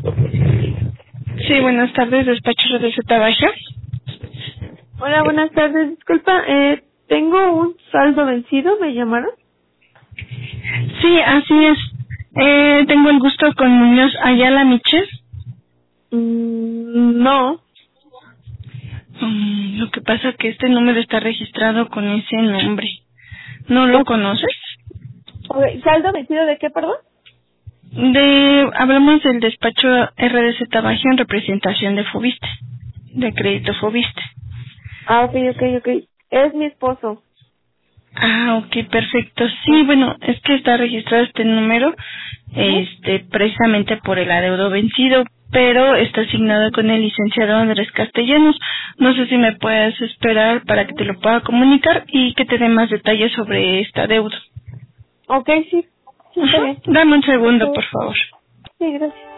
Sí, buenas tardes, despacho de Z Baja. Hola, buenas tardes. Disculpa, tengo un saldo vencido, ¿me llamaron? Sí, así es. Tengo el gusto con Muñoz Ayala Michel. No. Lo que pasa es que este número está registrado con ese nombre. ¿No lo conoces? Okay. ¿Saldo vencido de qué, perdón? Hablamos del despacho RDZ Baja en representación de Fobiste, de crédito Fobiste. Ah, ok. Es mi esposo. Ah, ok, perfecto. Sí, bueno, es que está registrado este número, precisamente por el adeudo vencido, pero está asignado con el licenciado Andrés Castellanos. No sé si me puedes esperar para que te lo pueda comunicar y que te dé más detalles sobre esta deuda. Ok, sí. Sí, está bien. Dame un segundo, por favor. Sí, gracias.